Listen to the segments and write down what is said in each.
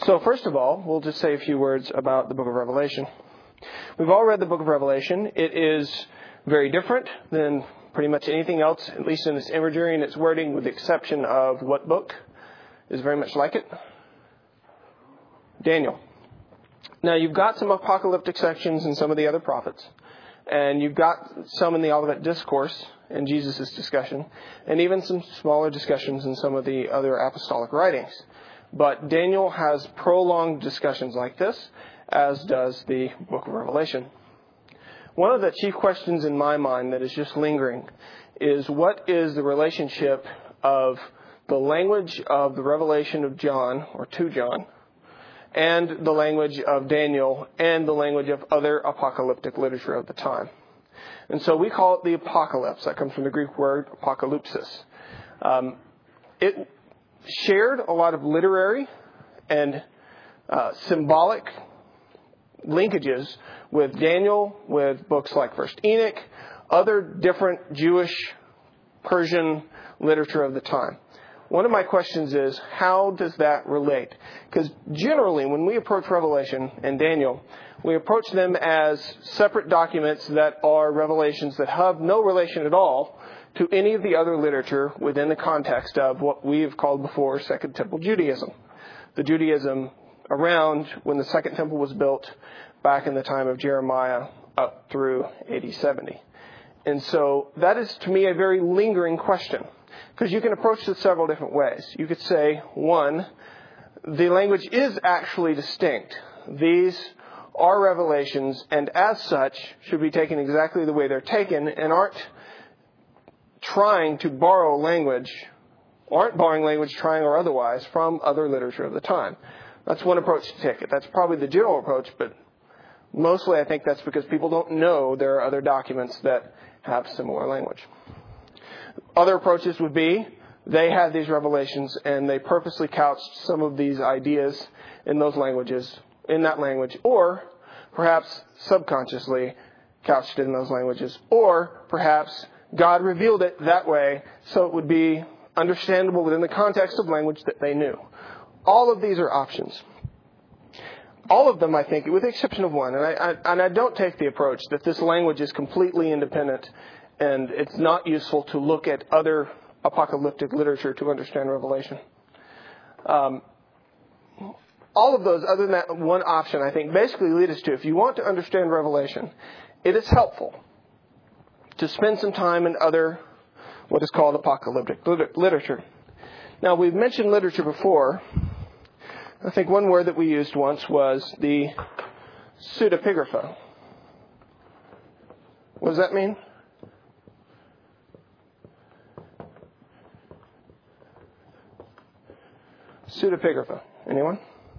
So first of all, we'll just say a few words about the book of Revelation. We've all read the book of Revelation. It is very different than pretty much anything else, at least in its imagery and its wording, with the exception of what book is very much like it? Daniel. Now, you've got some apocalyptic sections in some of the other prophets, and you've got some in the Olivet Discourse and Jesus' discussion, and even some smaller discussions in some of the other apostolic writings. But Daniel has prolonged discussions like this, as does the book of Revelation. One of the chief questions in my mind that is just lingering is, what is the relationship of the language of the revelation of John, or to John, and the language of Daniel, and the language of other apocalyptic literature of the time? And so we call it the apocalypse. That comes from the Greek word apokalypsis. It shared a lot of literary and symbolic linkages with Daniel, with books like First Enoch, other different Jewish, Persian literature of the time. One of my questions is, how does that relate? Because generally, when we approach Revelation and Daniel, we approach them as separate documents that are revelations that have no relation at all to any of the other literature within the context of what we've called before Second Temple Judaism. The Judaism around when the Second Temple was built back in the time of Jeremiah up through AD 70. And so that is, to me, a very lingering question, because you can approach it several different ways. You could say, one, the language is actually distinct. These are revelations, and as such, should be taken exactly the way they're taken, and aren't trying to borrow language, aren't borrowing language, trying or otherwise, from other literature of the time. That's one approach to take it. That's probably the general approach, but mostly I think that's because people don't know there are other documents that have similar language. Other approaches would be, they had these revelations and they purposely couched some of these ideas in those languages, in that language, or perhaps subconsciously couched in those languages, or perhaps God revealed it that way so it would be understandable within the context of language that they knew. All of these are options. All of them, I think, with the exception of one, and I don't take the approach that this language is completely independent and it's not useful to look at other apocalyptic literature to understand Revelation. All of those, other than that one option, I think, basically lead us to, if you want to understand Revelation, it is helpful to spend some time in other, what is called apocalyptic literature. Now, we've mentioned literature before. I think one word that we used once was the pseudepigrapha. What does that mean? Pseudepigrapha. Anyone?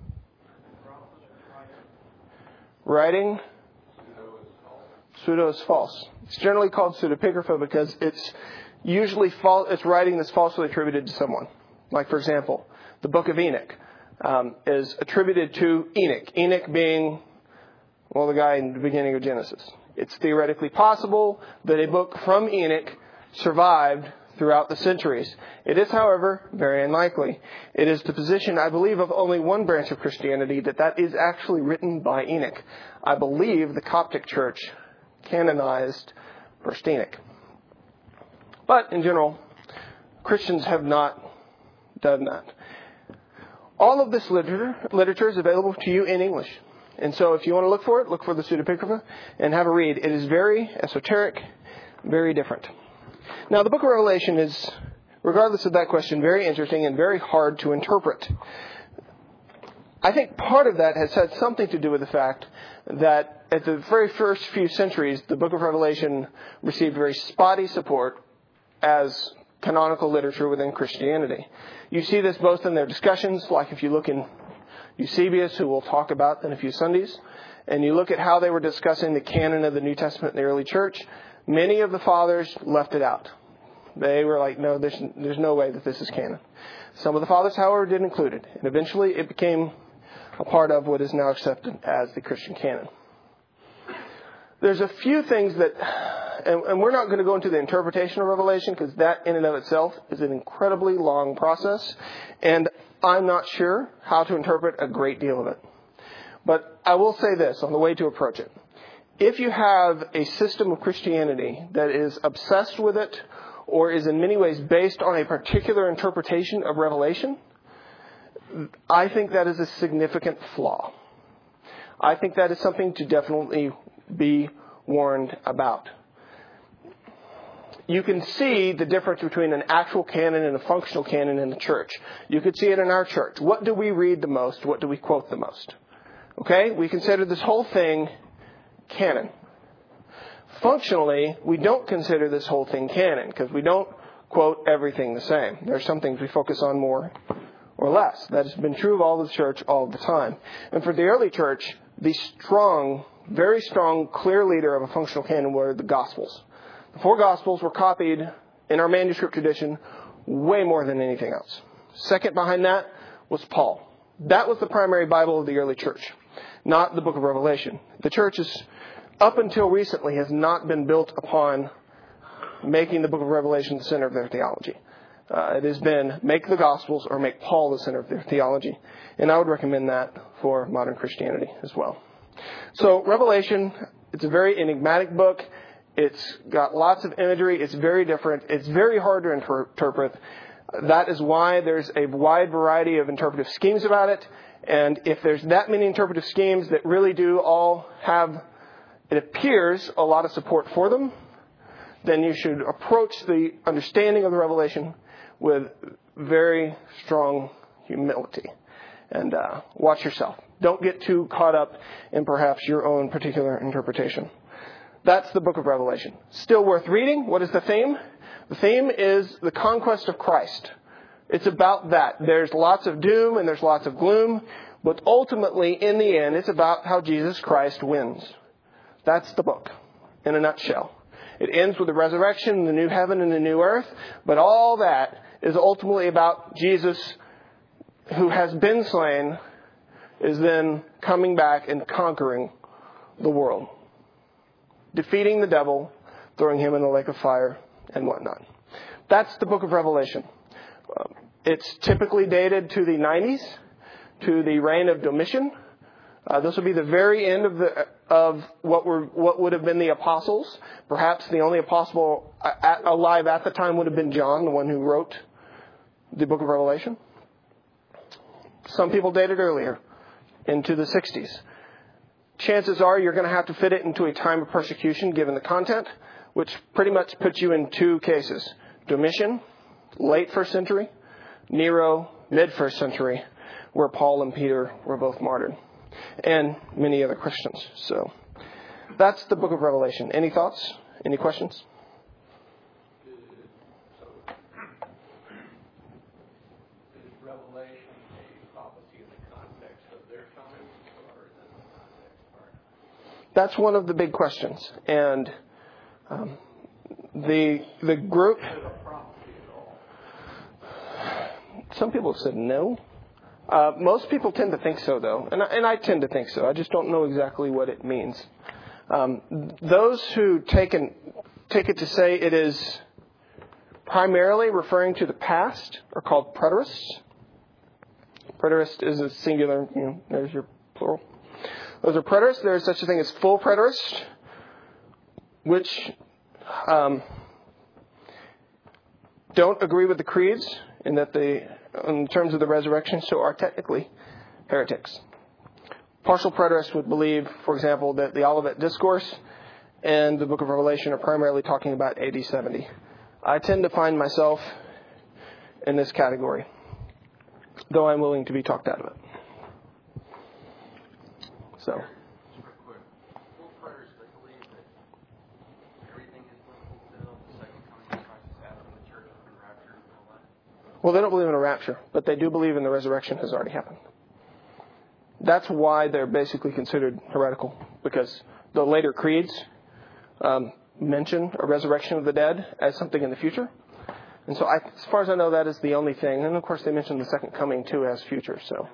Writing. Pseudo is false. It's generally called pseudepigrapha because it's usually it's writing that's falsely attributed to someone. Like, for example, the Book of Enoch is attributed to Enoch. Enoch being, the guy in the beginning of Genesis. It's theoretically possible that a book from Enoch survived throughout the centuries. It is, however, very unlikely. It is the position, I believe, of only one branch of Christianity that is actually written by Enoch. I believe the Coptic Church canonized First Enoch. But in general, Christians have not done that. All of this literature is available to you in English. And so if you want to look for it, look for the pseudepigrapha and have a read. It is very esoteric, very different. Now, the book of Revelation is, regardless of that question, very interesting and very hard to interpret. I think part of that has had something to do with the fact that at the very first few centuries, the book of Revelation received very spotty support as canonical literature within Christianity. You see this both in their discussions, like if you look in Eusebius, who we'll talk about in a few Sundays, and you look at how they were discussing the canon of the New Testament in the early church, many of the fathers left it out. They were like, no, there's no way that this is canon. Some of the fathers, however, did include it, and eventually it became a part of what is now accepted as the Christian canon. There's a few things that, and we're not going to go into the interpretation of Revelation because that in and of itself is an incredibly long process. And I'm not sure how to interpret a great deal of it. But I will say this on the way to approach it. If you have a system of Christianity that is obsessed with it or is in many ways based on a particular interpretation of Revelation, I think that is a significant flaw. I think that is something to definitely be warned about. You can see the difference between an actual canon and a functional canon in the church. You could see it in our church. What do we read the most? What do we quote the most? Okay? We consider this whole thing canon. Functionally, we don't consider this whole thing canon because we don't quote everything the same. There are some things we focus on more or less. That has been true of all the church all the time. And for the early church, the strong, very strong, clear leader of a functional canon were the Gospels. The 4 Gospels were copied in our manuscript tradition way more than anything else. Second behind that was Paul. That was the primary Bible of the early church, not the book of Revelation. The church is, up until recently, has not been built upon making the book of Revelation the center of their theology. It has been make the Gospels or make Paul the center of their theology. And I would recommend that for modern Christianity as well. So Revelation, it's a very enigmatic book. It's got lots of imagery. It's very different. It's very hard to interpret. That is why there's a wide variety of interpretive schemes about it. And if there's that many interpretive schemes that really do all have, it appears, a lot of support for them, then you should approach the understanding of the Revelation with very strong humility. And watch yourself. Don't get too caught up in perhaps your own particular interpretation. That's the book of Revelation. Still worth reading. What is the theme? The theme is the conquest of Christ. It's about that. There's lots of doom and there's lots of gloom, but ultimately, in the end, it's about how Jesus Christ wins. That's the book, in a nutshell. It ends with the resurrection, the new heaven and the new earth, but all that is ultimately about Jesus, who has been slain, is then coming back and conquering the world. Defeating the devil, throwing him in the lake of fire, and whatnot. That's the book of Revelation. It's typically dated to the 90s, to the reign of Domitian. This will be the very end of what would have been the apostles. Perhaps the only apostle alive at the time would have been John, the one who wrote the book of Revelation. Some people date it earlier, into the 60s. Chances are you're going to have to fit it into a time of persecution given the content, which pretty much puts you in 2 cases. Domitian, late 1st century. Nero, mid-1st century, where Paul and Peter were both martyred. And many other Christians. So that's the book of Revelation. Any thoughts? Any questions? Is Revelation a prophecy in the context of their time, or is it the context part? That's one of the big questions. And the group... Is it a prophecy at all? Some people have said no. Most people tend to think so, though. And I tend to think so. I just don't know exactly what it means. Those who take it to say it is primarily referring to the past are called preterists. Preterist is a singular, there's your plural. Those are preterists. There is such a thing as full preterist, which don't agree with the creeds in that in terms of the resurrection, so are technically heretics. Partial preterists would believe, for example, that the Olivet Discourse and the book of Revelation are primarily talking about AD 70. I tend to find myself in this category, though I'm willing to be talked out of it. So. Just real quick. Full preterists, they believe that everything has been fulfilled, the second coming of Christ has happened, the church has been raptured and all that. Well, they don't believe in a rapture, but they do believe in the resurrection has already happened. That's why they're basically considered heretical, because the later creeds mention a resurrection of the dead as something in the future. And so as far as I know, that is the only thing. And of course, they mention the second coming too as future. So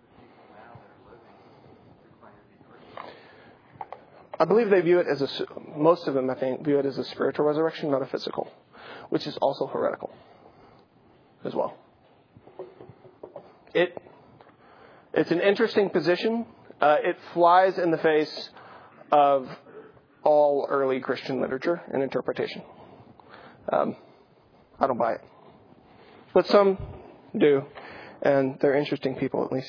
I believe they view it as most of them, I think, view it as a spiritual resurrection, not a physical, which is also heretical as well. It's an interesting position. It flies in the face of all early Christian literature and interpretation. I don't buy it. But some do, and they're interesting people at least.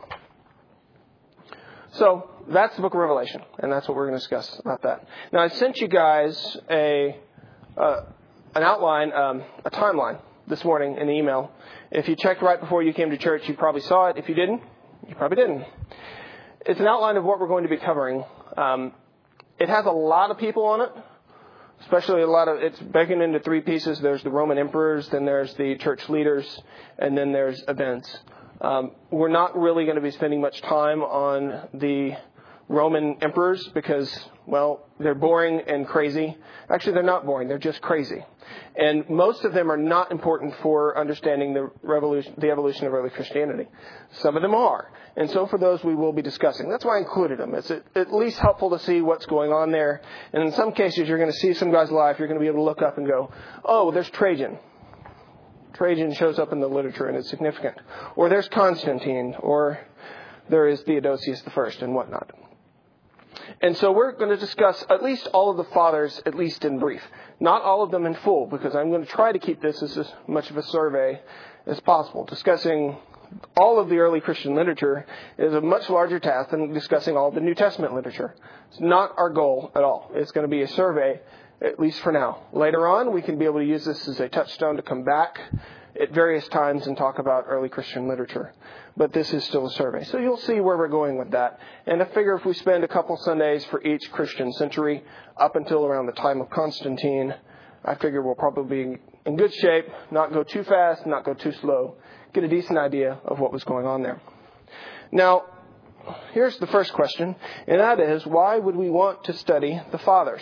So that's the book of Revelation, and that's what we're going to discuss about that. Now, I sent you guys an outline, a timeline this morning in the email. If you checked right before you came to church, you probably saw it. If you didn't, you probably didn't. It's an outline of what we're going to be covering. It has a lot of people on it, especially it's broken into three pieces. There's the Roman emperors, then there's the church leaders, and then there's events. We're not really going to be spending much time on the Roman emperors because, well, they're boring and crazy. Actually, they're not boring. They're just crazy. And most of them are not important for understanding the evolution of early Christianity. Some of them are. And so for those, we will be discussing. That's why I included them. It's at least helpful to see what's going on there. And in some cases, you're going to see some guy's life. You're going to be able to look up and go, oh, there's Trajan. Trajan shows up in the literature and it's significant. Or there's Constantine. Or there is Theodosius I and whatnot. And so we're going to discuss at least all of the fathers, at least in brief. Not all of them in full, because I'm going to try to keep this as much of a survey as possible. Discussing all of the early Christian literature is a much larger task than discussing all of the New Testament literature. It's not our goal at all. It's going to be a survey, at least for now. Later on, we can be able to use this as a touchstone to come back at various times and talk about early Christian literature. But this is still a survey. So you'll see where we're going with that. And I figure if we spend a couple Sundays for each Christian century up until around the time of Constantine, I figure we'll probably be in good shape, not go too fast, not go too slow, get a decent idea of what was going on there. Now, here's the first question, and that is, why would we want to study the Fathers?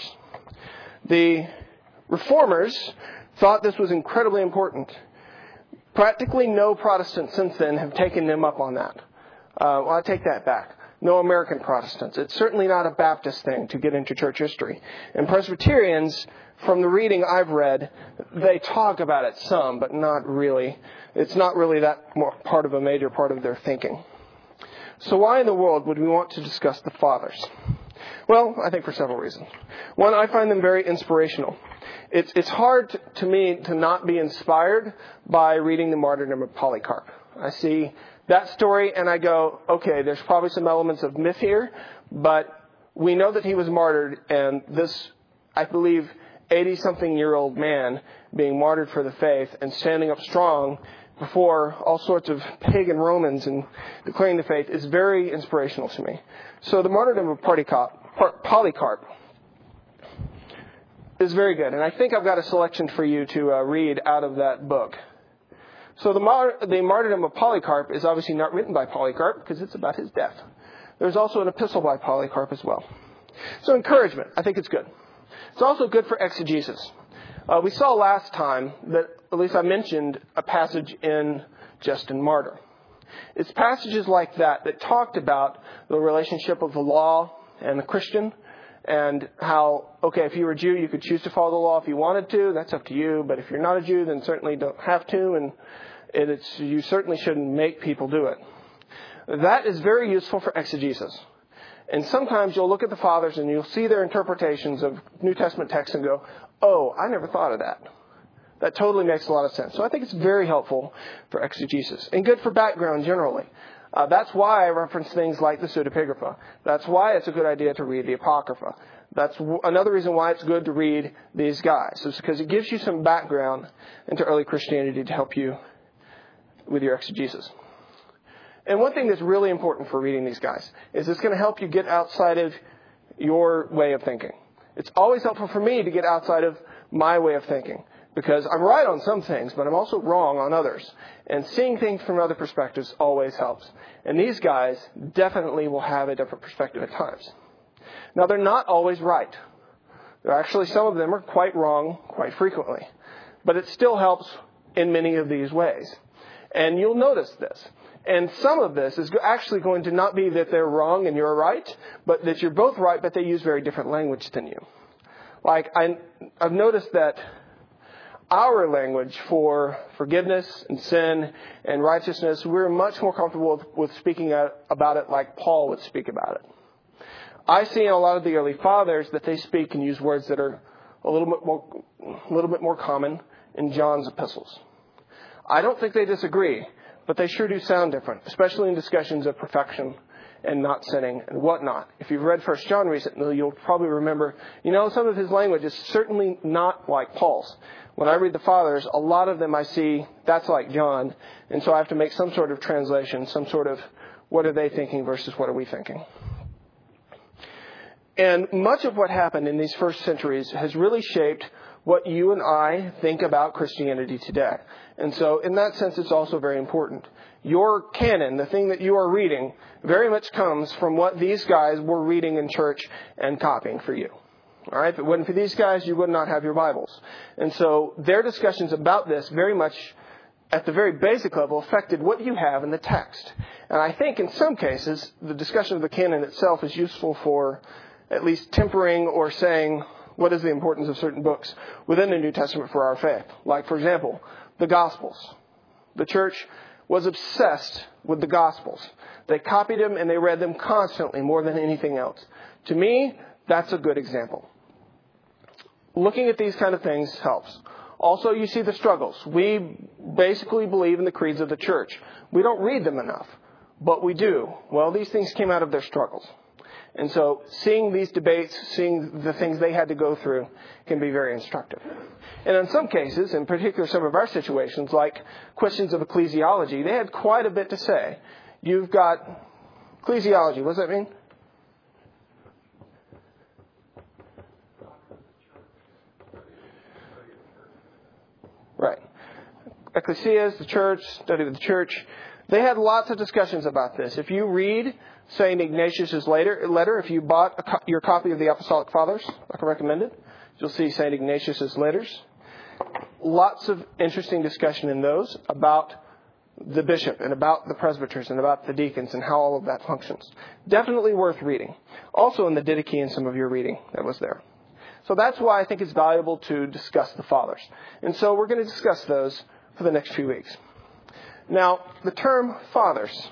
The Reformers thought this was incredibly important. Practically no Protestants since then have taken them up on that. Well, I take that back. No American Protestants. It's certainly not a Baptist thing to get into church history. And Presbyterians, from the reading I've read, they talk about it some, but not really. It's not really that part of a major part of their thinking. So why in the world would we want to discuss the Fathers? Well, I think for several reasons. One, I find them very inspirational. It's hard to me to not be inspired by reading the martyrdom of Polycarp. I see that story and I go, okay, there's probably some elements of myth here, but we know that he was martyred, and this, I believe, 80-something-year-old man being martyred for the faith and standing up strong before all sorts of pagan Romans and declaring the faith is very inspirational to me. So the martyrdom of Polycarp is very good. And I think I've got a selection for you to read out of that book. So the martyrdom of Polycarp is obviously not written by Polycarp because it's about his death. There's also an epistle by Polycarp as well. So encouragement. I think it's good. It's also good for exegesis. We saw last time that, at least I mentioned, a passage in Justin Martyr. It's passages like that talked about the relationship of the law and the Christian, and how, okay, if you were a Jew, you could choose to follow the law if you wanted to. That's up to you. But if you're not a Jew, then certainly don't have to, and you certainly shouldn't make people do it. That is very useful for exegesis. And sometimes you'll look at the Fathers and you'll see their interpretations of New Testament texts and go, oh, I never thought of that. That totally makes a lot of sense. So I think it's very helpful for exegesis and good for background generally. That's why I reference things like the Pseudepigrapha. That's why it's a good idea to read the Apocrypha. That's another reason why it's good to read these guys. It's because it gives you some background into early Christianity to help you with your exegesis. And one thing that's really important for reading these guys is it's going to help you get outside of your way of thinking. It's always helpful for me to get outside of my way of thinking, because I'm right on some things, but I'm also wrong on others. And seeing things from other perspectives always helps. And these guys definitely will have a different perspective at times. Now, they're not always right. Actually, some of them are quite wrong quite frequently. But it still helps in many of these ways. And you'll notice this. And some of this is actually going to not be that they're wrong and you're right, but that you're both right, but they use very different language than you. Like, I've noticed that our language for forgiveness and sin and righteousness, we're much more comfortable with speaking about it like Paul would speak about it. I see in a lot of the early fathers that they speak and use words that are a little bit more common in John's epistles. I don't think they disagree, but they sure do sound different, especially in discussions of perfection and not sinning and whatnot. If you've read 1 John recently, you'll probably remember, some of his language is certainly not like Paul's. When I read the fathers, a lot of them I see, that's like John, and so I have to make some sort of translation, some sort of what are they thinking versus what are we thinking. And much of what happened in these first centuries has really shaped what you and I think about Christianity today. And so in that sense, it's also very important. Your canon, the thing that you are reading, very much comes from what these guys were reading in church and copying for you. All right? If it wasn't for these guys, you would not have your Bibles. And so their discussions about this very much, at the very basic level, affected what you have in the text. And I think in some cases, the discussion of the canon itself is useful for at least tempering or saying what is the importance of certain books within the New Testament for our faith. Like, for example, the Gospels. The church was obsessed with the Gospels. They copied them and they read them constantly, more than anything else. To me, that's a good example. Looking at these kind of things helps. Also, you see the struggles. We basically believe in the creeds of the church. We don't read them enough, but we do. Well, these things came out of their struggles. And so seeing these debates, seeing the things they had to go through can be very instructive. And in some cases, in particular some of our situations, like questions of ecclesiology, they had quite a bit to say. You've got ecclesiology. What does that mean? Right. Ecclesia is the church, study of the church. They had lots of discussions about this. If you read St. Ignatius' letter, if you bought your copy of the Apostolic Fathers, like I recommended, you'll see St. Ignatius' letters. Lots of interesting discussion in those about the bishop and about the presbyters and about the deacons and how all of that functions. Definitely worth reading. Also in the Didache and some of your reading that was there. So that's why I think it's valuable to discuss the Fathers. And so we're going to discuss those for the next few weeks. Now, the term Fathers.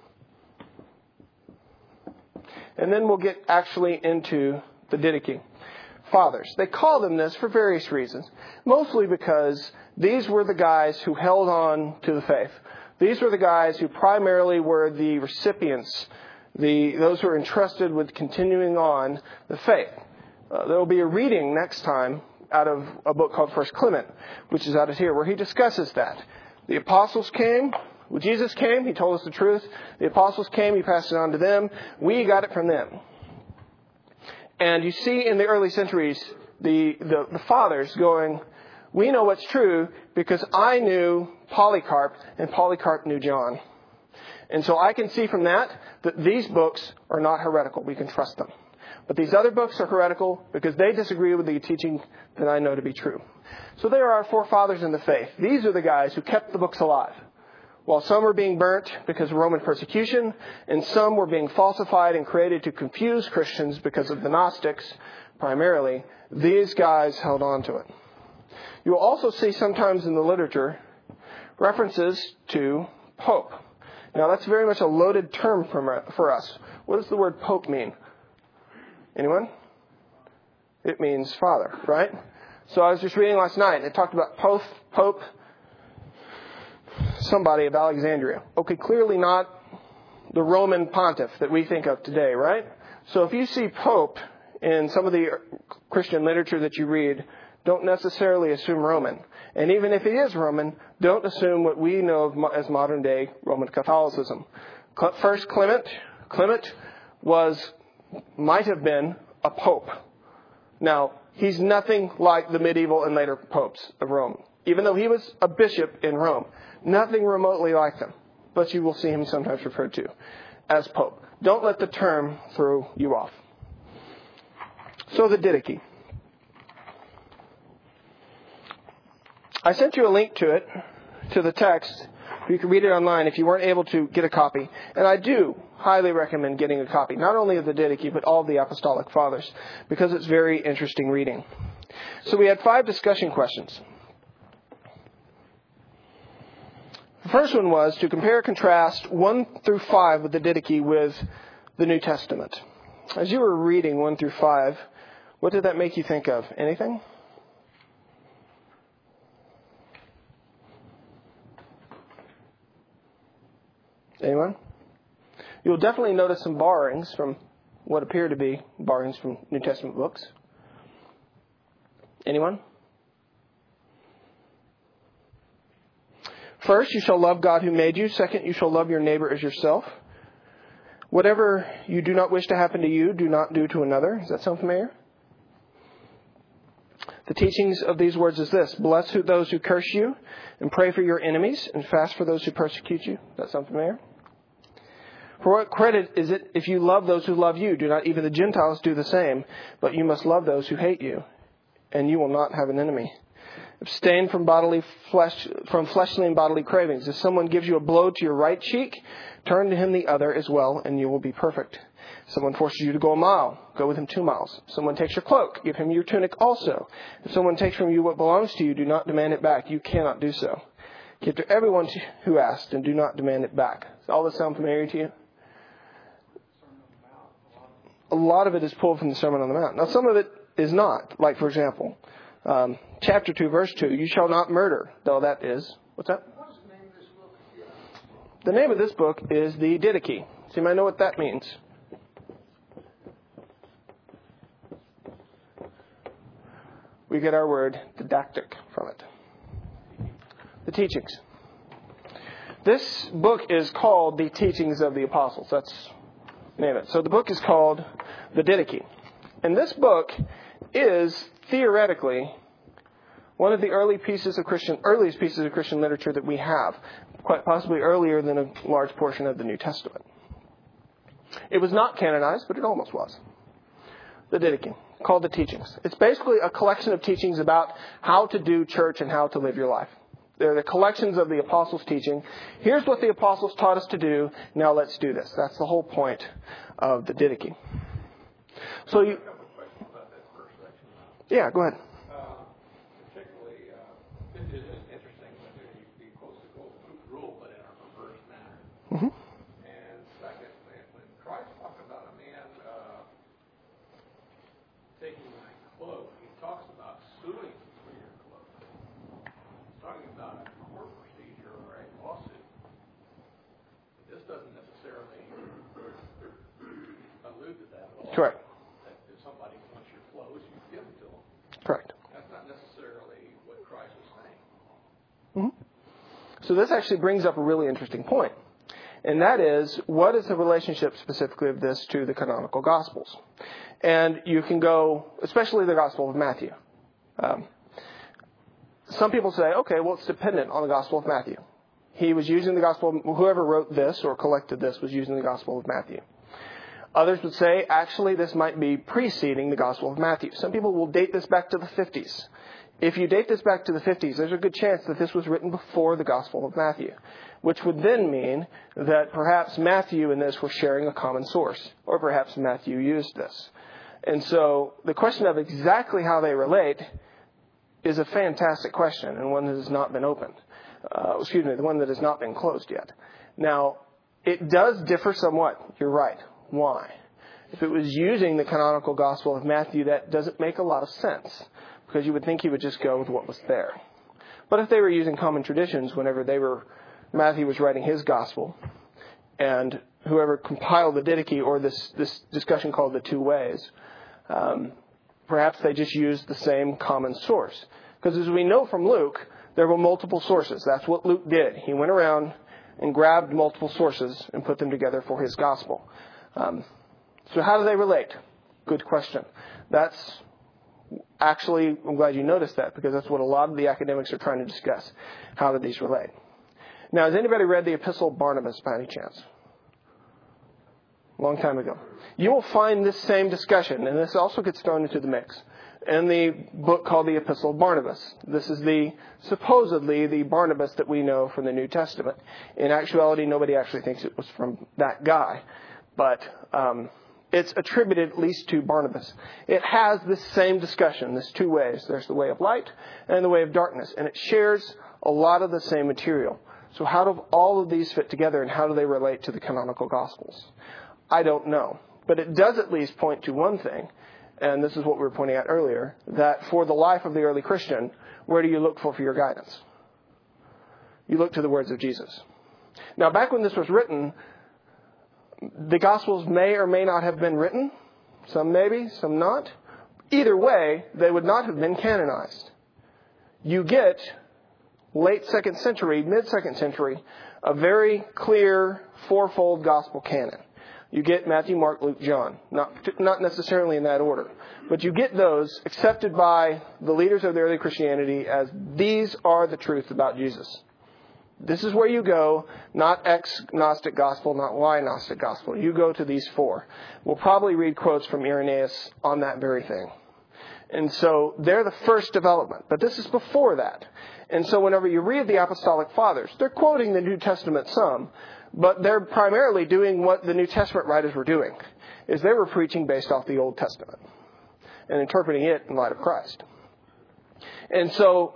And then we'll get actually into the Didache. Fathers. They call them this for various reasons. Mostly because these were the guys who held on to the faith. These were the guys who primarily were the recipients, those who are entrusted with continuing on the faith. There will be a reading next time out of a book called 1 Clement, which is out of here, where he discusses that. The apostles came. When Jesus came, he told us the truth. The apostles came, he passed it on to them. We got it from them. And you see in the early centuries, the fathers going, we know what's true because I knew Polycarp and Polycarp knew John. And so I can see from that these books are not heretical. We can trust them. But these other books are heretical because they disagree with the teaching that I know to be true. So there are our forefathers in the faith. These are the guys who kept the books alive. While some were being burnt because of Roman persecution, and some were being falsified and created to confuse Christians because of the Gnostics, primarily, these guys held on to it. You will also see sometimes in the literature references to Pope. Now, that's very much a loaded term for us. What does the word Pope mean? Anyone? It means father, right? So I was just reading last night, and it talked about Pope, somebody of Alexandria. Okay, clearly not the Roman pontiff that we think of today, right? So if you see Pope in some of the Christian literature that you read, don't necessarily assume Roman. And even if it is Roman, don't assume what we know of as modern day Roman Catholicism. First Clement might have been a pope. Now, he's nothing like the medieval and later popes of Rome. Even though he was a bishop in Rome, nothing remotely like them. But you will see him sometimes referred to as pope. Don't let the term throw you off. So the Didache. I sent you a link to it, to the text. You can read it online if you weren't able to get a copy. And I do highly recommend getting a copy, not only of the Didache, but all of the Apostolic Fathers, because it's very interesting reading. So we had 5 discussion questions. first one was to compare and contrast 1 through 5 with the Didache with the New Testament. As you were reading 1 through 5, what did that make you think of? Anything? Anyone? You'll definitely notice some borrowings from what appear to be borrowings from New Testament books. Anyone? First, you shall love God who made you. Second, you shall love your neighbor as yourself. Whatever you do not wish to happen to you, do not do to another. Does that sound familiar? The teachings of these words is this: bless those who curse you, and pray for your enemies, and fast for those who persecute you. Does that sound familiar? For what credit is it if you love those who love you? Do not even the Gentiles do the same? But you must love those who hate you, and you will not have an enemy. Abstain from fleshly and bodily cravings. If someone gives you a blow to your right cheek, turn to him the other as well, and you will be perfect. If someone forces you to go a mile, go with him 2 miles. If someone takes your cloak, give him your tunic also. If someone takes from you what belongs to you, do not demand it back. You cannot do so. Give to everyone who asks, and do not demand it back. Does all this sound familiar to you? A lot of it is pulled from the Sermon on the Mount. Now, some of it is not. Like, for example, chapter 2, verse 2, you shall not murder, though that is, what's that? What's the name of this book? The name of this book is the Didache. So you might know what that means. We get our word didactic from it. The teachings. This book is called the Teachings of the Apostles. That's the name of it. So the book is called the Didache. And this book is theoretically one of the earliest pieces of Christian literature that we have, quite possibly earlier than a large portion of the New Testament. It was not canonized, but it almost was. The Didache, called the Teachings. It's basically a collection of teachings about how to do church and how to live your life. They're the collections of the apostles' teaching. Here's what the apostles taught us to do. Now let's do this. That's the whole point of the Didache. So you... Yeah, go ahead. Particularly, it is interesting that he quotes the golden rule, but in a reverse manner. Mm-hmm. And second, when Christ talks about a man taking my cloak, he talks about suing for your cloak. He's talking about a court procedure or a lawsuit. This doesn't necessarily allude to that at all. Correct. If somebody wants your clothes, you give them to them. Correct. That's not necessarily what Christ was saying. Mm-hmm. So this actually brings up a really interesting point. And that is, what is the relationship specifically of this to the canonical Gospels? And you can go, especially the Gospel of Matthew. Some people say, okay, well, it's dependent on the Gospel of Matthew. He was using the Gospel, whoever wrote this or collected this was using the Gospel of Matthew. Others would say, actually, this might be preceding the Gospel of Matthew. Some people will date this back to the 50s. If you date this back to the 50s, there's a good chance that this was written before the Gospel of Matthew, which would then mean that perhaps Matthew and this were sharing a common source, or perhaps Matthew used this. And so the question of exactly how they relate is a fantastic question, and one that has not been opened. The one that has not been closed yet. Now, it does differ somewhat. You're right. Why? If it was using the canonical Gospel of Matthew, that doesn't make a lot of sense, because you would think he would just go with what was there. But if they were using common traditions whenever Matthew was writing his Gospel, and whoever compiled the Didache, or this discussion called the Two Ways, perhaps they just used the same common source. Because as we know from Luke, there were multiple sources. That's what Luke did. He went around and grabbed multiple sources and put them together for his Gospel. So how do they relate? Good question. That's actually, I'm glad you noticed that, because that's what a lot of the academics are trying to discuss. How do these relate? Now, has anybody read the Epistle of Barnabas by any chance? A long time ago. You will find this same discussion, and this also gets thrown into the mix, in the book called the Epistle of Barnabas. This is supposedly the Barnabas that we know from the New Testament. In actuality, nobody actually thinks it was from that guy. But it's attributed at least to Barnabas. It has this same discussion, this two ways. There's the way of light and the way of darkness. And it shares a lot of the same material. So how do all of these fit together, and how do they relate to the canonical Gospels? I don't know. But it does at least point to one thing, and this is what we were pointing out earlier, that for the life of the early Christian, where do you look for your guidance? You look to the words of Jesus. Now, back when this was written, the Gospels may or may not have been written. Some maybe, some not. Either way, they would not have been canonized. You get, late 2nd century, mid-2nd century, a very clear fourfold Gospel canon. You get Matthew, Mark, Luke, John. Not necessarily in that order. But you get those accepted by the leaders of the early Christianity as these are the truth about Jesus. This is where you go, not X Gnostic Gospel, not Y Gnostic Gospel. You go to these four. We'll probably read quotes from Irenaeus on that very thing. And so they're the first development. But this is before that. And so whenever you read the Apostolic Fathers, they're quoting the New Testament some, but they're primarily doing what the New Testament writers were doing, is they were preaching based off the Old Testament and interpreting it in light of Christ. And so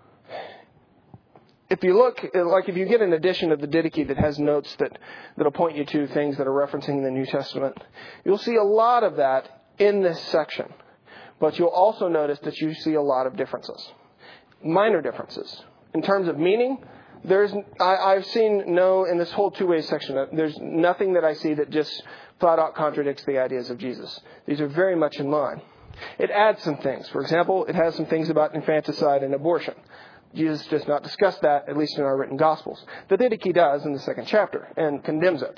if you look, like if you get an edition of the Didache that has notes that'll point you to things that are referencing the New Testament, you'll see a lot of that in this section. But you'll also notice that you see a lot of differences, minor differences. In terms of meaning, I've seen in this whole two-way section, there's nothing that I see that just flat out contradicts the ideas of Jesus. These are very much in line. It adds some things. For example, it has some things about infanticide and abortion. Jesus does not discuss that, at least in our written Gospels. The Didache does in the 2nd chapter and condemns it,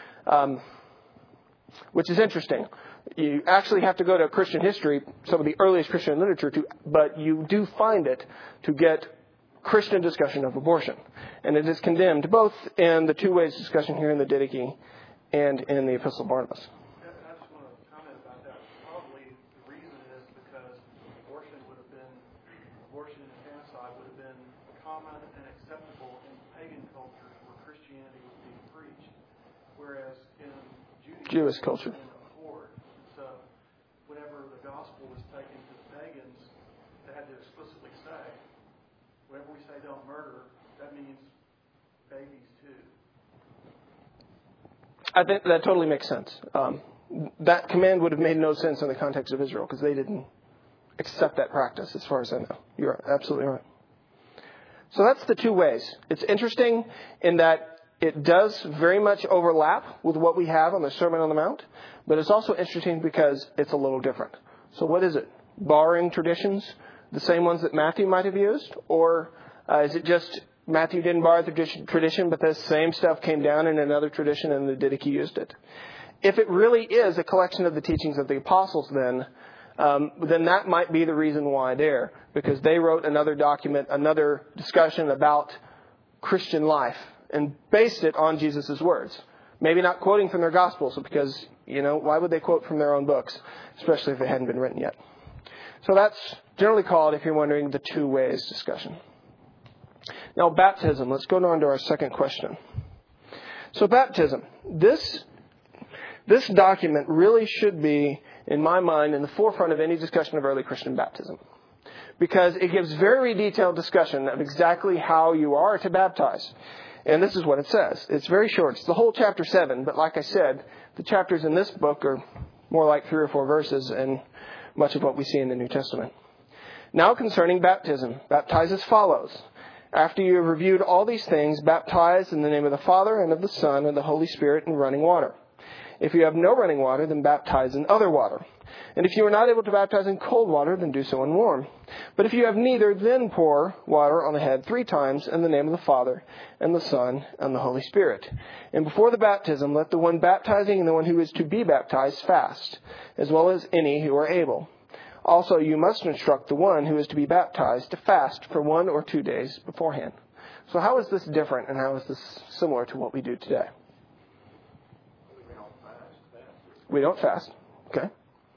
which is interesting. You actually have to go to Christian history, some of the earliest Christian literature, but you do find it to get Christian discussion of abortion. And it is condemned both in the two ways discussion here in the Didache and in the Epistle of Barnabas. I just want to comment about that. Probably the reason is because abortion and infanticide would have been common and acceptable in pagan cultures where Christianity was being preached, whereas in Jewish culture. So whenever the gospel was taken to the pagans, they had to explicitly say, whenever we say don't murder, that means babies too. I think that totally makes sense. That command would have made no sense in the context of Israel because they didn't accept that practice as far as I know. You're absolutely right. So that's the two ways. It's interesting in that it does very much overlap with what we have on the Sermon on the Mount, but it's also interesting because it's a little different. So what is it? Borrowing traditions, the same ones that Matthew might have used? Or is it just Matthew didn't borrow the tradition, but the same stuff came down in another tradition and the Didache used it? If it really is a collection of the teachings of the apostles, then that might be the reason why there, because they wrote another document, another discussion about Christian life and based it on Jesus' words. Maybe not quoting from their Gospels, because, why would they quote from their own books, especially if they hadn't been written yet? So that's generally called, if you're wondering, the two ways discussion. Now, baptism. Let's go on to our second question. So baptism. This document really should be, in my mind, in the forefront of any discussion of early Christian baptism, because it gives very detailed discussion of exactly how you are to baptize. And this is what it says. It's very short. It's the whole chapter 7, but like I said, the chapters in this book are more like 3 or 4 verses and much of what we see in the New Testament. Now concerning baptism, baptize as follows. After you have reviewed all these things, baptize in the name of the Father and of the Son and the Holy Spirit in running water. If you have no running water, then baptize in other water. And if you are not able to baptize in cold water, then do so in warm. But if you have neither, then pour water on the head 3 times in the name of the Father and the Son and the Holy Spirit. And before the baptism, let the one baptizing and the one who is to be baptized fast, as well as any who are able. Also, you must instruct the one who is to be baptized to fast for 1 or 2 days beforehand. So how is this different and how is this similar to what we do today? We don't fast. Okay.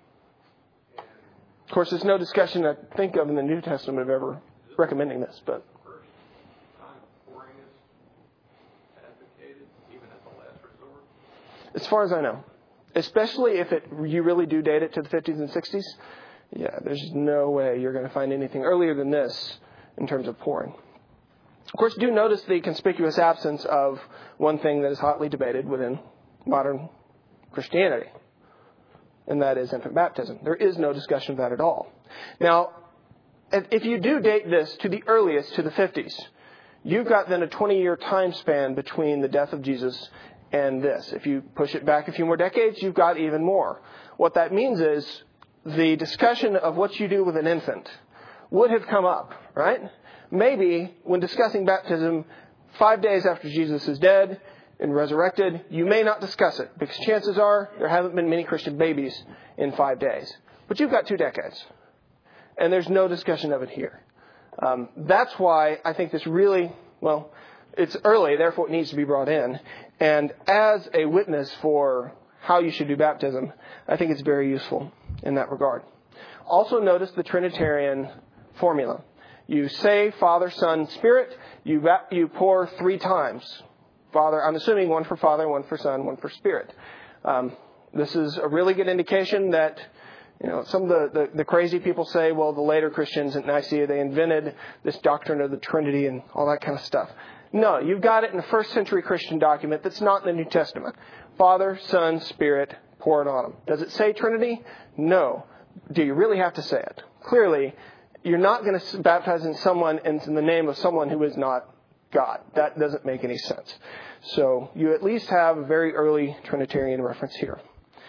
Of course, there's no discussion I think of in the New Testament of ever recommending this, but First time pouring is advocated, even at the last resort? as far as I know, especially if you really do date it to the 50s and 60s, yeah, there's no way you're going to find anything earlier than this in terms of pouring. Of course, do notice the conspicuous absence of one thing that is hotly debated within modern Christianity, and that is infant baptism. There is no discussion of that at all. Now, if you do date this to the earliest, to the 50s, you've got then a 20-year time span between the death of Jesus and this. If you push it back a few more decades, you've got even more. What that means is the discussion of what you do with an infant would have come up, right? Maybe when discussing baptism 5 days after Jesus is dead and resurrected, you may not discuss it because chances are there haven't been many Christian babies in 5 days. But you've got 2 decades. And there's no discussion of it here. That's why I think this really, well, it's early, therefore it needs to be brought in. And as a witness for how you should do baptism, I think it's very useful in that regard. Also notice the Trinitarian formula. You say Father, Son, Spirit. You pour 3 times. Father, I'm assuming 1 for Father, 1 for Son, 1 for Spirit. This is a really good indication that, some of the crazy people say, well, the later Christians at Nicaea, they invented this doctrine of the Trinity and all that kind of stuff. No, you've got it in a first century Christian document that's not in the New Testament. Father, Son, Spirit, pour it on them. Does it say Trinity? No. Do you really have to say it? Clearly, you're not going to baptize someone in the name of someone who is not God. That doesn't make any sense. So you at least have a very early Trinitarian reference here.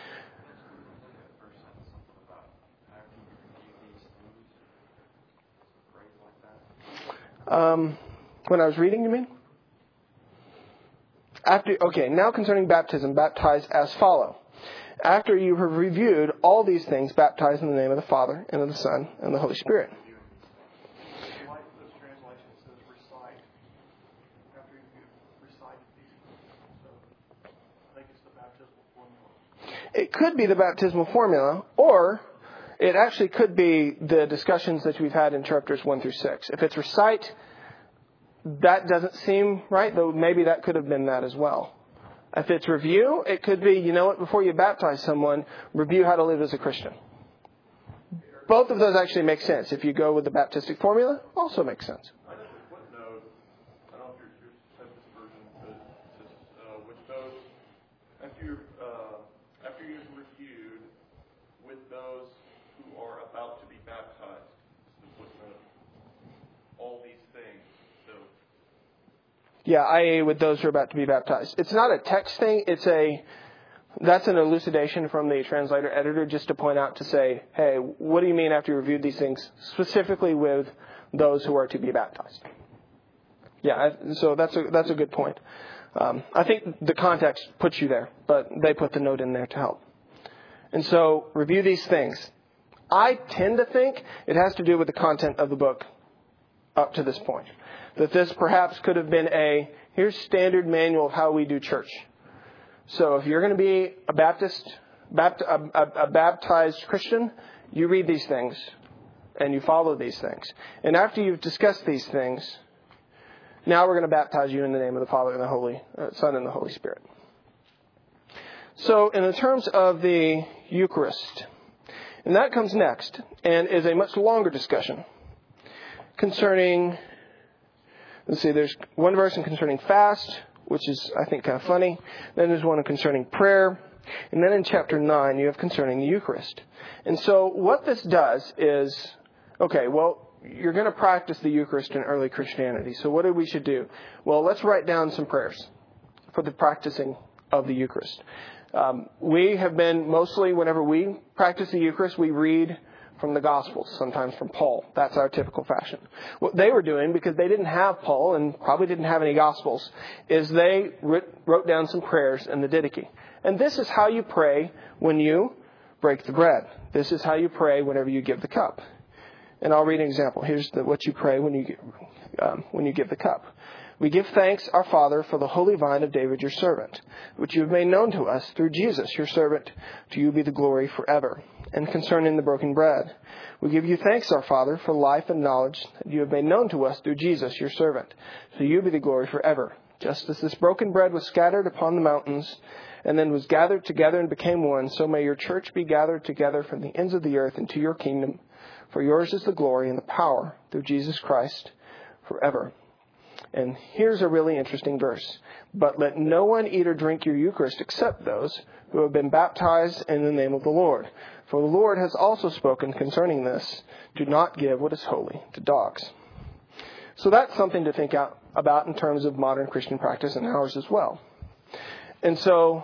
When I was reading, you mean? Now concerning baptism, baptize as follow. After you have reviewed all these things, baptize in the name of the Father, and of the Son, and the Holy Spirit. I like this translation that says recite. After you recite these. So I think it's the baptismal formula. It could be the baptismal formula, or it actually could be the discussions that we've had in chapters 1 through 6. If it's recite, that doesn't seem right, though maybe that could have been that as well. If it's review, it could be, before you baptize someone, review how to live as a Christian. Both of those actually make sense. If you go with the Baptistic formula, also makes sense. I know the footnote, I don't know if you said this version, but it says, which goes, after you've reviewed with those who are about to be baptized, the footnote, all these things. So. Yeah, i.e. with those who are about to be baptized. It's not a text thing. That's an elucidation from the translator editor just to point out to say, hey, what do you mean after you reviewed these things, specifically with those who are to be baptized? Yeah, so that's a good point. I think the context puts you there, but they put the note in there to help. And so, review these things. I tend to think it has to do with the content of the book up to this point. That this perhaps could have been here's standard manual of how we do church. So if you're going to be a baptized Christian, you read these things and you follow these things. And after you've discussed these things, now we're going to baptize you in the name of the Father and the Holy Son and the Holy Spirit. So in the terms of the Eucharist, and that comes next and is a much longer discussion concerning, there's one verse concerning fast, which is, I think, kind of funny. Then there's one concerning prayer. And then in chapter 9, you have concerning the Eucharist. And so what this does is, you're going to practice the Eucharist in early Christianity. So what we should do? Well, let's write down some prayers for the practicing of the Eucharist. We have been mostly, whenever we practice the Eucharist, we read from the Gospels, sometimes from Paul. That's our typical fashion. What they were doing, because they didn't have Paul and probably didn't have any Gospels, is they wrote down some prayers in the Didache. And this is how you pray when you break the bread. This is how you pray whenever you give the cup. And I'll read an example. Here's what you pray when you give the cup. We give thanks, our Father, for the holy vine of David, your servant, which you have made known to us through Jesus, your servant. To you be the glory forever. And concerning the broken bread, we give you thanks, our Father, for life and knowledge that you have made known to us through Jesus, your servant. To you be the glory forever. Just as this broken bread was scattered upon the mountains and then was gathered together and became one, so may your church be gathered together from the ends of the earth into your kingdom. For yours is the glory and the power through Jesus Christ forever. And here's a really interesting verse. But let no one eat or drink your Eucharist except those who have been baptized in the name of the Lord. For the Lord has also spoken concerning this. Do not give what is holy to dogs. So that's something to think about in terms of modern Christian practice and ours as well. And so,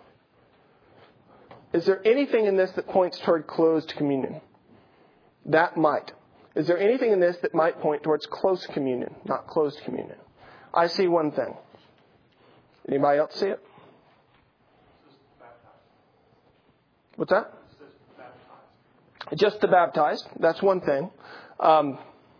is there anything in this that points toward closed communion? That might. Is there anything in this that might point towards close communion, not closed communion? I see one thing. Anybody else see it? What's that? Just the baptized. That's one thing. Of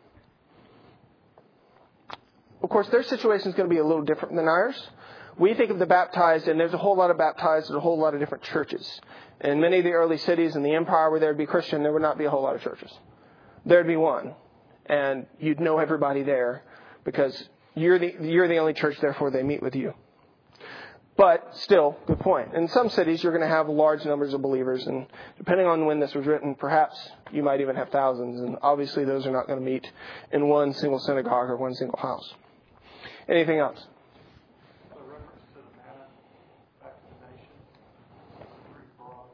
course, their situation is going to be a little different than ours. We think of the baptized, and there's a whole lot of baptized at a whole lot of different churches. In many of the early cities in the empire where there would be Christian, there would not be a whole lot of churches. There'd be one, and you'd know everybody there because you're the only church, therefore they meet with you. But still, good point. In some cities, you're going to have large numbers of believers, and depending on when this was written, perhaps you might even have thousands, and obviously those are not going to meet in one single synagogue or one single house. Anything else? A reference to the manna back to the nation. Pretty broad.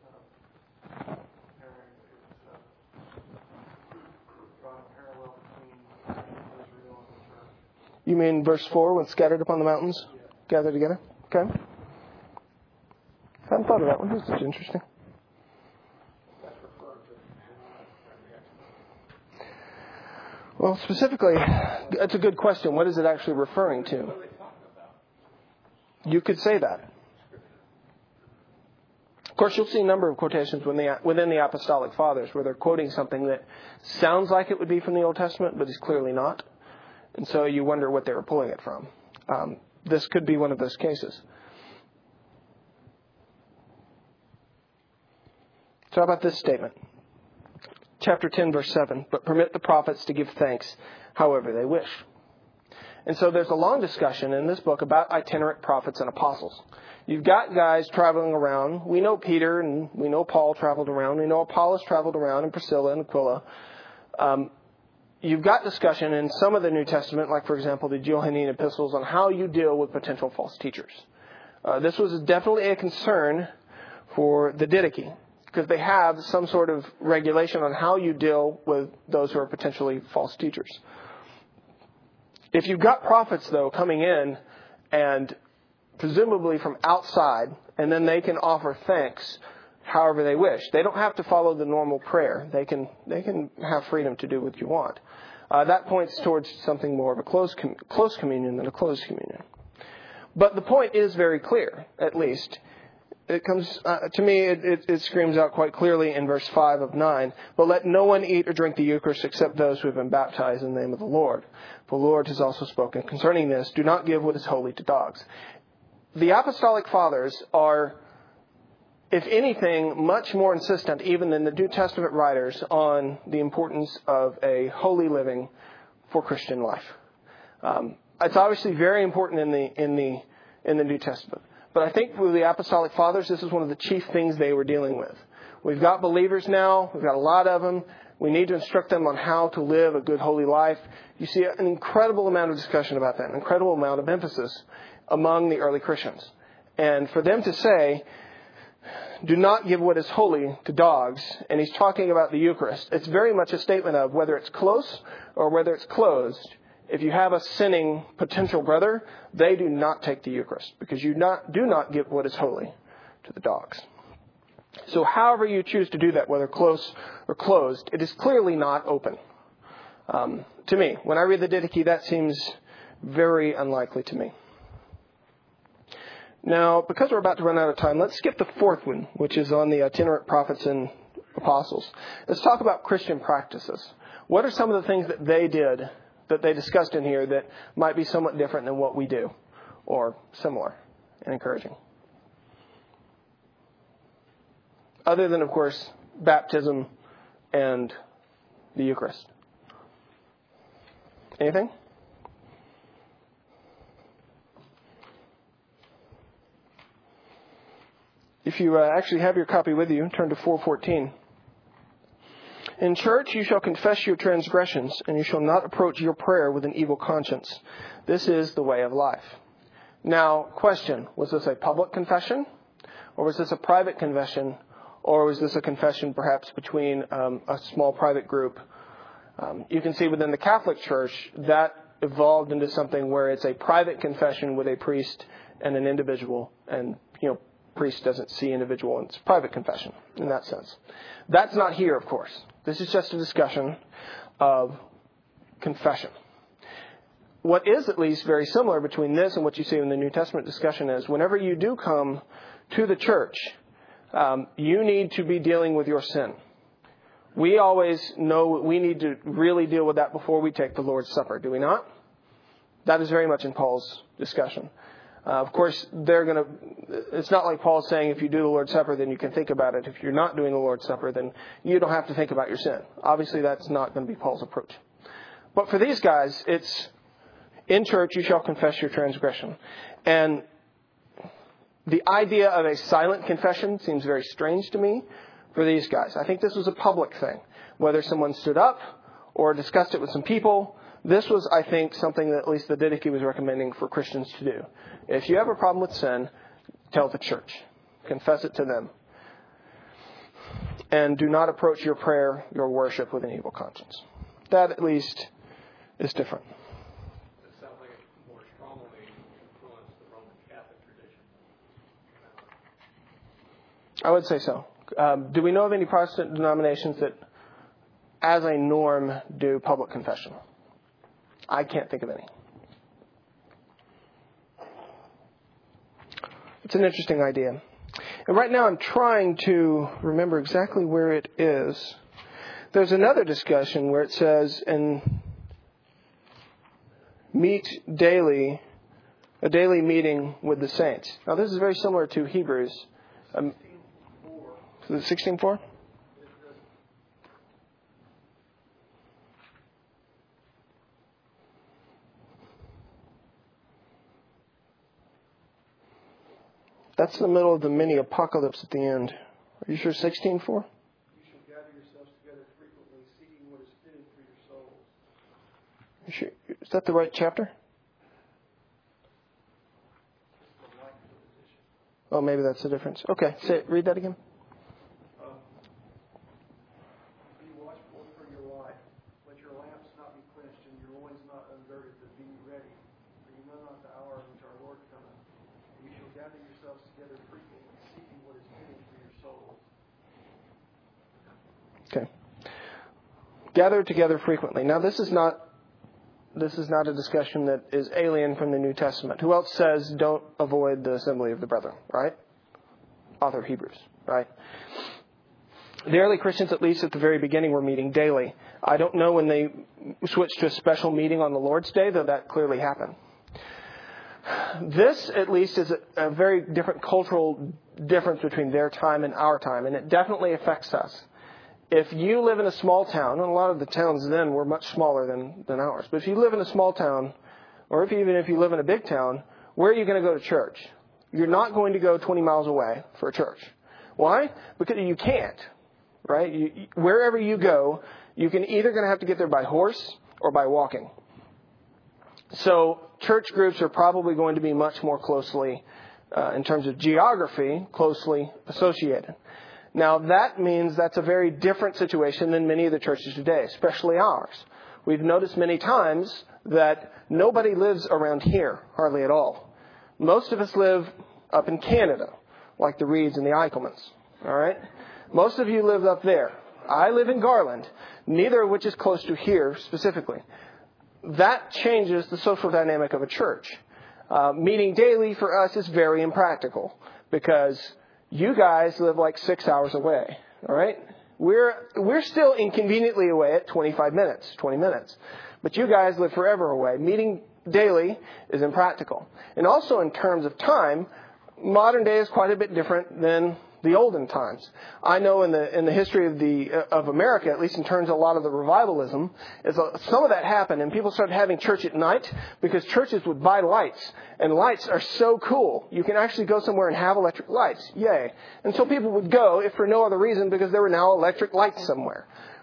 Drawing a parallel between Israel and the church. You mean verse 4, when scattered upon the mountains, gathered together? Okay. Haven't thought of that one. This is interesting. Well, specifically, that's a good question. What is it actually referring to? You could say that. Of course, you'll see a number of quotations within the Apostolic Fathers where they're quoting something that sounds like it would be from the Old Testament, but is clearly not. And so you wonder what they were pulling it from. This could be one of those cases. So how about this statement? Chapter 10, verse 7. But permit the prophets to give thanks however they wish. And so there's a long discussion in this book about itinerant prophets and apostles. You've got guys traveling around. We know Peter and we know Paul traveled around. We know Apollos traveled around, and Priscilla and Aquila. You've got discussion in some of the New Testament, like, for example, the Johannine epistles, on how you deal with potential false teachers. This was definitely a concern for the Didache, because they have some sort of regulation on how you deal with those who are potentially false teachers. If you've got prophets, though, coming in and presumably from outside, and then they can offer thanks however they wish. They don't have to follow the normal prayer. They can have freedom to do what you want. That points towards something more of a close communion than a closed communion. But the point is very clear, at least. It comes to me. It screams out quite clearly in verse 5 of 9. But let no one eat or drink the Eucharist except those who have been baptized in the name of the Lord. For the Lord has also spoken concerning this. Do not give what is holy to dogs. The Apostolic Fathers are, if anything, much more insistent even than the New Testament writers on the importance of a holy living for Christian life. It's obviously very important in the New Testament. But I think for the Apostolic Fathers, this is one of the chief things they were dealing with. We've got believers now. We've got a lot of them. We need to instruct them on how to live a good, holy life. You see an incredible amount of discussion about that, an incredible amount of emphasis among the early Christians. And for them to say, do not give what is holy to dogs, and he's talking about the Eucharist, it's very much a statement of whether it's close or whether it's closed. If you have a sinning potential brother, they do not take the Eucharist, because you do not give what is holy to the dogs. So however you choose to do that, whether close or closed, it is clearly not open. To me, when I read the Didache, that seems very unlikely to me. Now, because we're about to run out of time, let's skip the fourth one, which is on the itinerant prophets and apostles. Let's talk about Christian practices. What are some of the things that they did, that they discussed in here, that might be somewhat different than what we do, or similar and encouraging? Other than, of course, baptism and the Eucharist. Anything? If you actually have your copy with you, turn to 414. In church you shall confess your transgressions, and you shall not approach your prayer with an evil conscience. This is the way of life. Now, question, was this a public confession? Or was this a private confession? Or was this a confession perhaps between a small private group? You can see within the Catholic Church that evolved into something where it's a private confession with a priest and an individual. And, priest doesn't see individual, and it's private confession in that sense. That's not here, of course. This is just a discussion of confession. What is at least very similar between this and what you see in the New Testament discussion is whenever you do come to the church, you need to be dealing with your sin. We always know we need to really deal with that before we take the Lord's Supper, do we not? That is very much in Paul's discussion. Of course, it's not like Paul's saying if you do the Lord's Supper, then you can think about it. If you're not doing the Lord's Supper, then you don't have to think about your sin. Obviously, that's not going to be Paul's approach. But for these guys, it's in church you shall confess your transgression. And the idea of a silent confession seems very strange to me for these guys. I think this was a public thing. Whether someone stood up or discussed it with some people, this was, I think, something that at least the Didache was recommending for Christians to do. If you have a problem with sin, tell the church. Confess it to them. And do not approach your prayer, your worship with an evil conscience. That, at least, is different. It sounds like it more strongly influenced the Roman Catholic tradition. I would say so. Do we know of any Protestant denominations that, as a norm, do public confession? I can't think of any. It's an interesting idea. And right now I'm trying to remember exactly where it is. There's another discussion where it says, and meet daily, a daily meeting with the saints. Now this is very similar to Hebrews. Is it 16:4? That's in the middle of the mini apocalypse at the end. Are you sure 16:4? You shall gather yourselves together frequently, seeking what is fitting for your souls. You sure? Is that the right chapter? Oh, maybe that's the difference. Okay, read that again. Be watchful for your life. Let your lamps not be quenched and your loins not ungirded, but be ready. For you know not the hour in which our Lord cometh. You shall gather yourselves together frequently, seeking what is fitting for your souls. Okay. Gather together frequently. Now, this is not a discussion that is alien from the New Testament. Who else says don't avoid the assembly of the brethren, right? Author of Hebrews, right? The early Christians, at least at the very beginning, were meeting daily. I don't know when they switched to a special meeting on the Lord's Day, though that clearly happened. This, at least, is a very different cultural difference between their time and our time, and it definitely affects us. If you live in a small town, and a lot of the towns then were much smaller than ours, but if you live in a small town, or even if you live in a big town, where are you going to go to church? You're not going to go 20 miles away for a church. Why? Because you can't, right? Wherever you go, you can either going to have to get there by horse or by walking. So church groups are probably going to be much more closely, in terms of geography, closely associated. Now, that means that's a very different situation than many of the churches today, especially ours. We've noticed many times that nobody lives around here, hardly at all. Most of us live up in Canada, like the Reeds and the Eichelmans, all right? Most of you live up there. I live in Garland, neither of which is close to here specifically. That changes the social dynamic of a church. Meeting daily for us is very impractical because you guys live like 6 hours away, all right? We're still inconveniently away at 25 minutes, 20 minutes. But you guys live forever away. Meeting daily is impractical. And also in terms of time, modern day is quite a bit different than the olden times. I know in the history of America, at least in terms of a lot of the revivalism, some of that happened, and people started having church at night because churches would buy lights, and lights are so cool. You can actually go somewhere and have electric lights. Yay. And so people would go, if for no other reason, because there were now electric lights somewhere.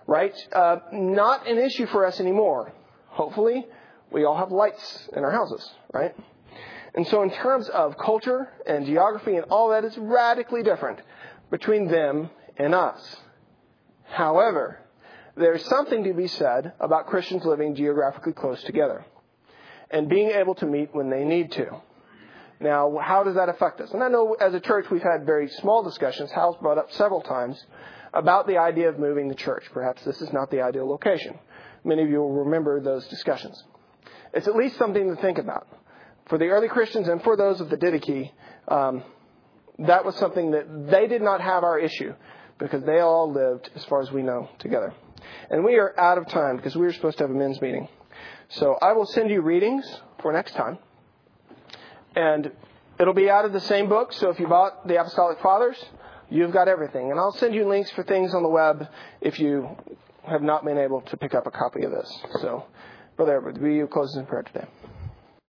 right? Not an issue for us anymore. Hopefully, we all have lights in our houses, right? And so in terms of culture and geography and all that, it's radically different between them and us. However, there's something to be said about Christians living geographically close together and being able to meet when they need to. Now, how does that affect us? And I know as a church we've had very small discussions. Hal's brought up several times about the idea of moving the church. Perhaps this is not the ideal location. Many of you will remember those discussions. It's at least something to think about. For the early Christians and for those of the Didache, that was something that they did not have our issue because they all lived, as far as we know, together. And we are out of time because we were supposed to have a men's meeting. So I will send you readings for next time. And it'll be out of the same book. So if you bought the Apostolic Fathers, you've got everything. And I'll send you links for things on the web if you have not been able to pick up a copy of this. So, Brother Edward, will you close in prayer today?